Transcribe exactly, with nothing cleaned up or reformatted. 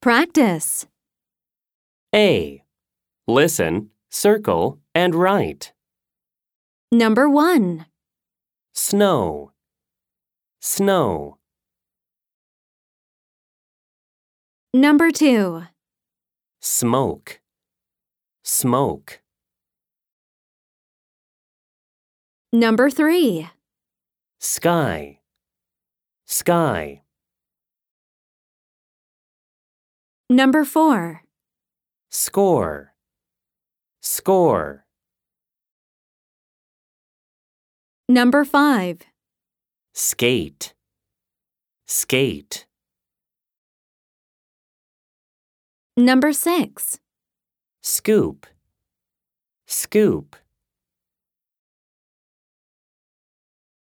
Practice. A. Listen, circle, and write. Number one. Snow. Snow. Number two. Smoke. Smoke. Number three. Sky. Sky. Number four. Score. Score. Number five. Skate. Skate. Number six. Scoop. Scoop.